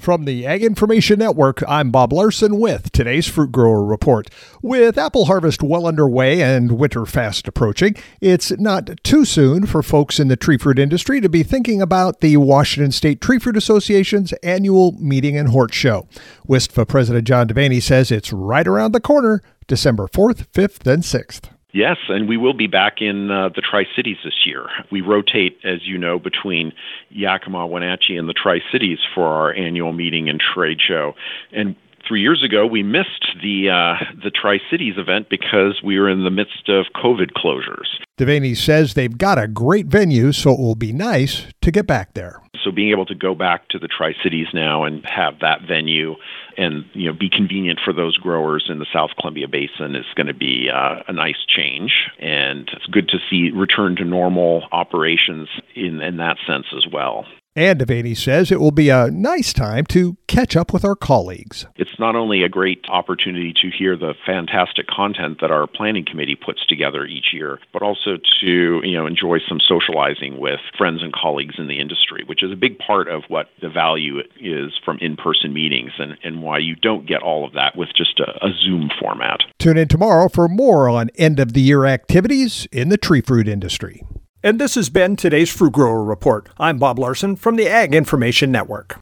From the Ag Information Network, I'm Bob Larson with today's Fruit Grower Report. With apple harvest well underway and winter fast approaching, it's not too soon for folks in the tree fruit industry to be thinking about the Washington State Tree Fruit Association's annual Meeting and Hort Show. WSTFA President John Devaney says it's right around the corner, December 4th, 5th, and 6th. Yes, and we will be back in the Tri-Cities this year. We rotate, as you know, between Yakima, Wenatchee, and the Tri-Cities for our annual meeting and trade show. And 3 years ago, we missed the Tri-Cities event because we were in the midst of COVID closures. Devaney says they've got a great venue, so it will be nice to get back there. So being able to go back to the Tri-Cities now and have that venue and be convenient for those growers in the South Columbia Basin is going to be a nice change. And it's good to see return to normal operations in that sense as well. And Devaney says it will be a nice time to catch up with our colleagues. It's not only a great opportunity to hear the fantastic content that our planning committee puts together each year, but also to enjoy some socializing with friends and colleagues in the industry, which is a big part of what the value is from in-person meetings and why you don't get all of that with just a Zoom format. Tune in tomorrow for more on end-of-the-year activities in the tree fruit industry. And this has been today's Fruit Grower Report. I'm Bob Larson from the Ag Information Network.